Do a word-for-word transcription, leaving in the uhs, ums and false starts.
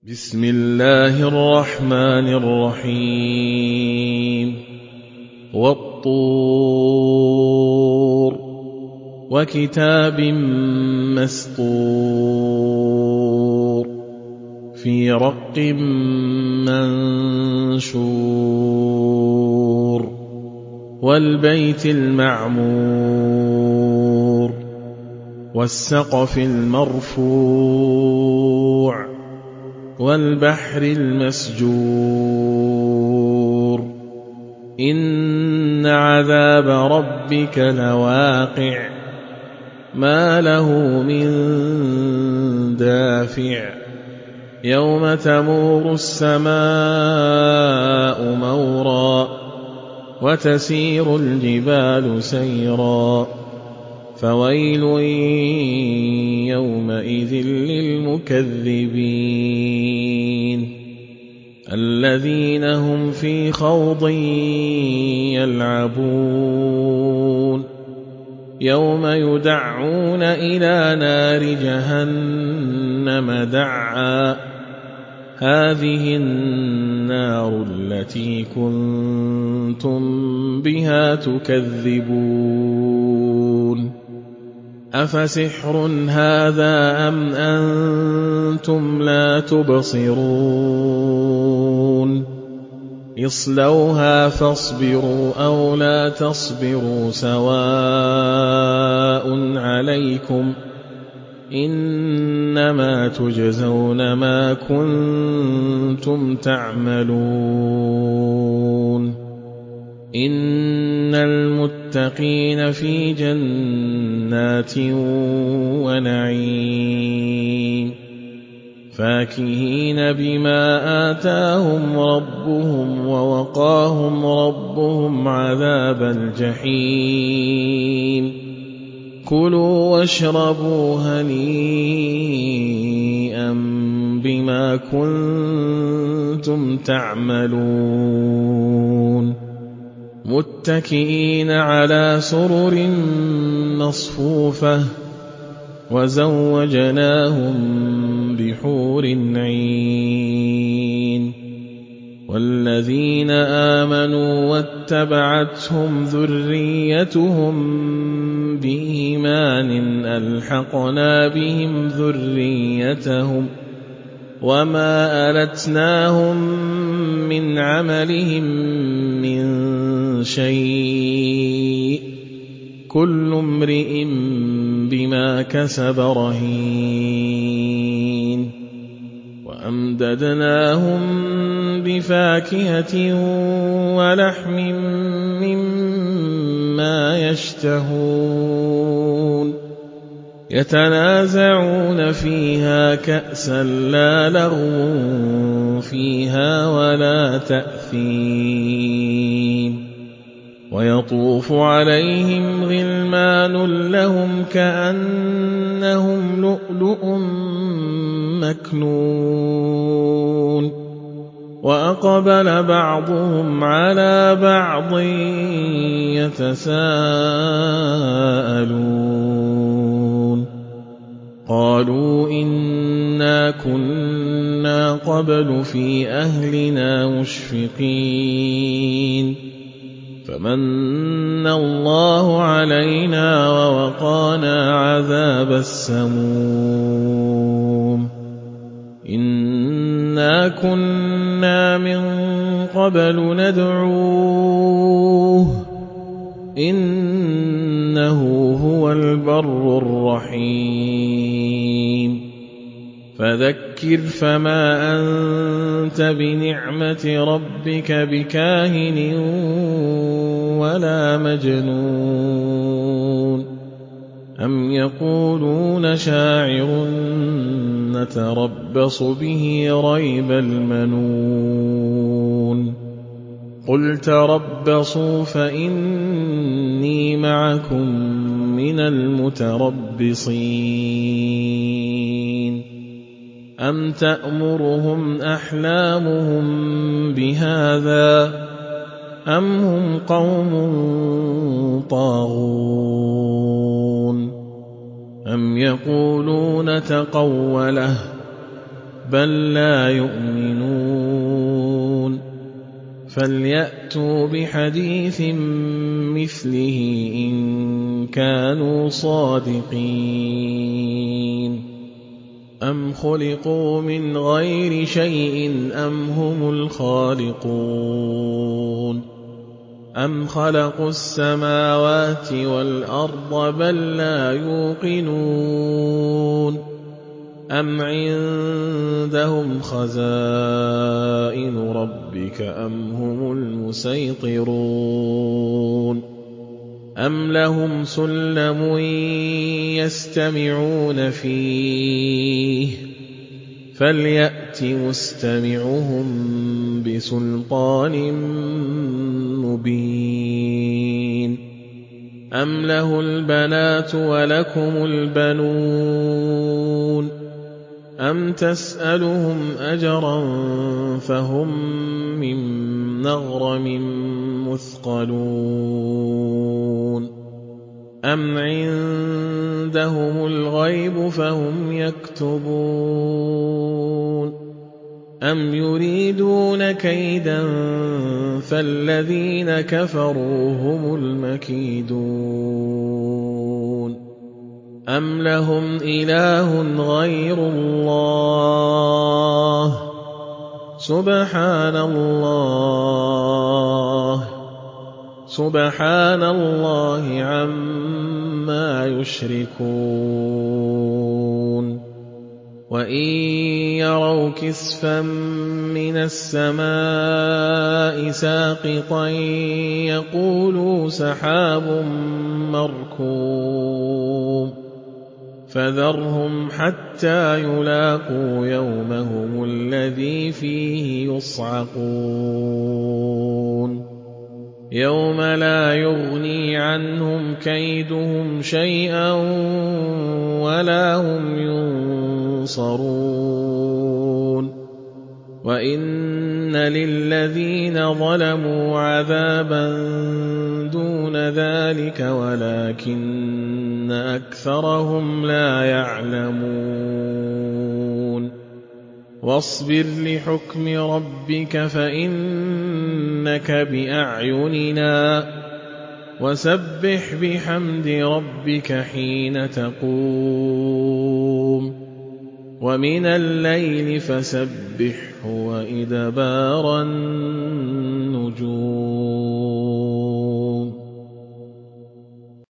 بسم الله الرحمن الرحيم والطور وكتاب مسطور في رق منشور والبيت المعمور والسقف المرفوع والبحر المسجور إن عذاب ربك لواقع ما له من دافع يوم تمور السماء مورا وتسير الجبال سيرا فويل يومئذ للمكذبين الذين هم في خوض يلعبون يوم يدعون إلى نار جهنم دعا هذه النار التي كنتم بها تكذبون أفسحر هذا أم أنتم لا تبصرون اصلوها فاصبروا أو لا تصبروا سواء عليكم إنما تجزون ما كنتم تعملون إن المتقين في جنات ونعيم فاكهين بما آتاهم ربهم ووقاهم ربهم عذاب الجحيم كلوا واشربوا هنيئا بما كنتم تعملون متكئين على سرر مصفوفة وزوجناهم بحور عين والذين آمنوا واتبعتهم ذريتهم بإيمان ألحقنا بهم ذريتهم وما ألتناهم من عملهم من شيء كل امرئ بما كسب رهين وأمددناهم بفاكهة ولحم مما يشتهون يتنازعون فيها كأسا لا لغو فيها ولا تأثيم ويطوف عليهم غلمان لهم كأنهم لؤلؤ مكنون وأقبل بعضهم على بعض يتساءلون قالوا إنا كنا قبل في أهلنا مشفقين فمن الله علينا ووقانا عذاب السموم إنا كنا من قبل ندعوه إنه هو البر الرحيم فذكر فما أنت بنعمة ربك بكاهن ولا مجنون أم يقولون شاعر نتربص به ريب المنون قل تربصوا فإني معكم من المتربصين أم تأمرهم أحلامهم بهذا أم هم قوم طاغون أم يقولون تقوله بل لا يؤمنون فليأتوا بحديث مثله إن كانوا صادقين أم خلقوا من غير شيء أم هم الخالقون أم خلقوا السماوات والأرض بل لا يوقنون أم عندهم خزائن ربك أم هم المسيطرون أم لهم سلم يستمعون فيه فليأت مستمعهم بسلطان مبين أم له البنات ولكم البنون أم تسألهم أجرا فهم من مغرم مثقلون أم عندهم الغيب فهم يكتبون أم يريدون كيدا فالذين كفروا هم المكيدون أم لهم إله غير الله سبحان الله سبحان الله عما يشركون وإن يروا كسفا من السماء ساقطا يقولوا سحاب مركوم فذرهم حتى يلاقوا يومهم الذي فيه يصعقون يوم لا يغني عنهم كيدهم شيئا ولا هم ينصرون وإن للذين ظلموا عذابا دون ذلك ولكن أكثرهم لا يعلمون واصبر لحكم ربك فإنك بأعيننا وسبح بحمد ربك حين تقوم ومن الليل فسبحه وإدبار النجوم